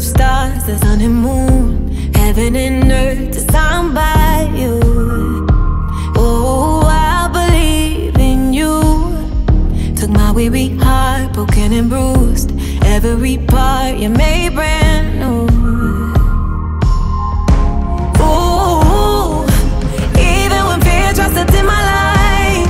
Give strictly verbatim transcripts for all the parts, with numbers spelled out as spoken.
of stars, the sun and moon, heaven and earth designed by you. Oh, I believe in you. Took my weary heart, broken and bruised, every part you made brand new. Ooh, even when fear tries to dim my light,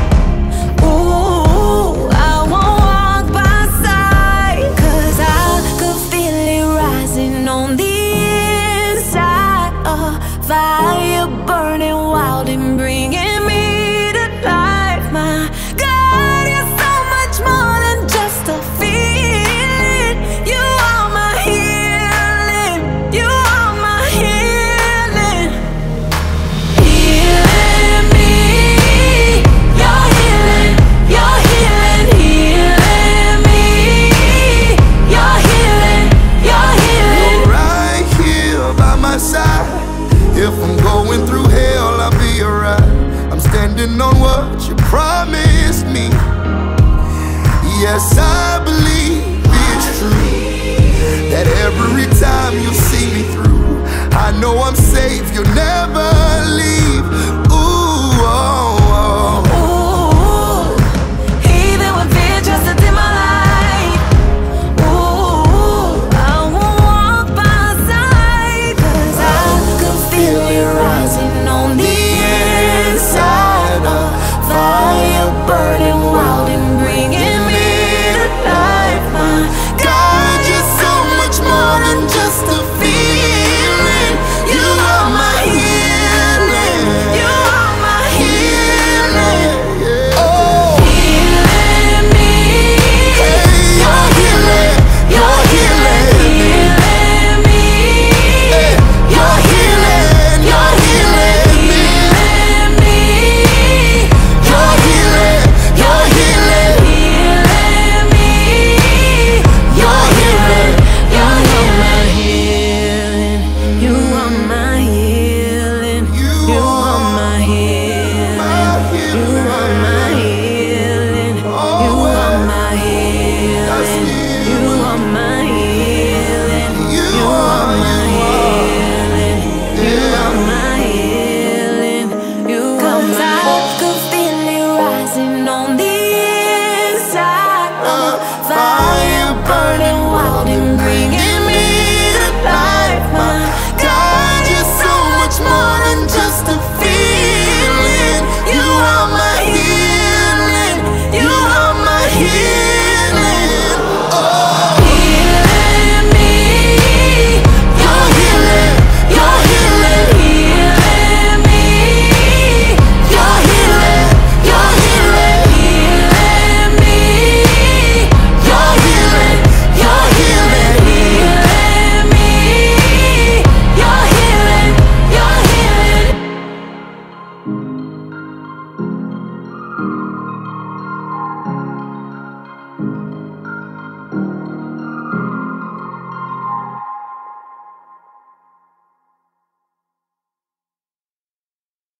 ooh, I won't walk by side, 'cause I could feel it rising on the inside. A fire burning wild and bringing me to life. My God, you're so much more than just a feeling. You are my healing. You are my healing. Healing me. You're healing. You're healing. Healing me. You're healing. You're healing. You're right here by my side. If I'm going through hell, I'll be alright. I'm standing on what you promised me. Yes, I believe it's true that every time you see me through, I know I'm safe, you'll never